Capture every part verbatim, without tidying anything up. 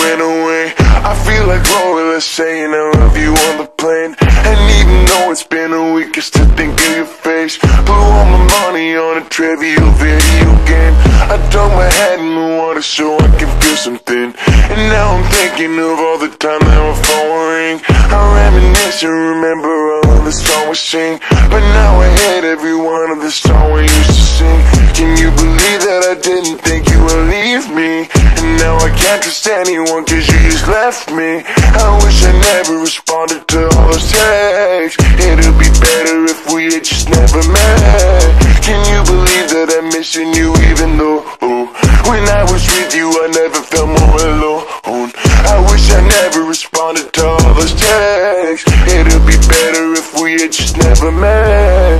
went away. I feel like Gloria saying I love you on the plane. And even though it's been a week, I still think of your face. Blew all my money on a trivial video game. I dunked my head in the water so I can feel something. And now I'm thinking of all the time that my phone will ring. I reminisce and remember all of the songs we sing. But now I hate every one of the songs we used to sing. Can you believe that I didn't think you would leave me? And now I can't trust anyone cause you just left me. I wish I never responded to all those texts. It'd be better if we had just never met. Can you believe that I'm missing you even though oh, when I was with you I never felt more alone. I wish I never responded to all those texts. It'd be better if we had just never met.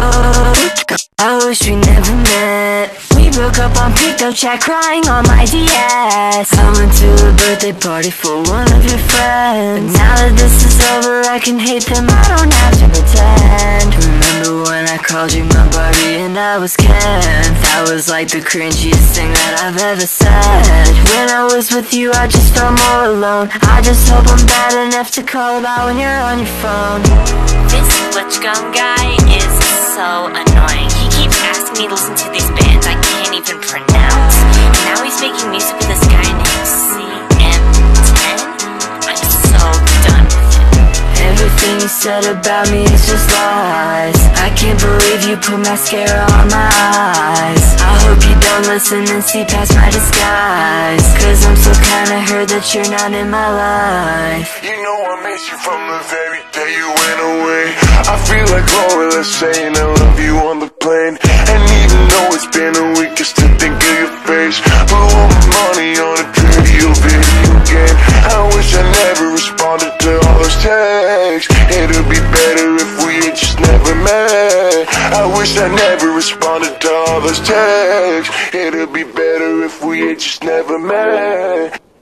I wish we never met. We broke up on pickup chat, crying on my D S. I went to a birthday party for one of your friends. But now that this is over, I can hate them, I don't have to pretend. Remember when I called you my Barbie and I was Ken? That was like the cringiest thing that I've ever said. When I was with you, I just felt more alone. I just hope I'm bad enough to call about when you're on your phone. This Switchgun guy is so annoying. He keeps asking me to listen to these bands I can't even pronounce. And now he's making music with this guy named C M ten. I'm so done with it. Everything you said about me is just lies. I can't believe you put mascara on my eyes. I hope you don't listen and see past my disguise. Cause I'm so kinda hurt that you're not in my life. You know I miss you from the very day you went away. I feel like Gloria saying I love you on the plane. And even though it's been a week, I still think of your face. Blew all my money on a trivial video game. I wish I never responded to all those texts. It'd be better if we had just never met. I wish I never responded to all those texts. It'd be better if we had just never met.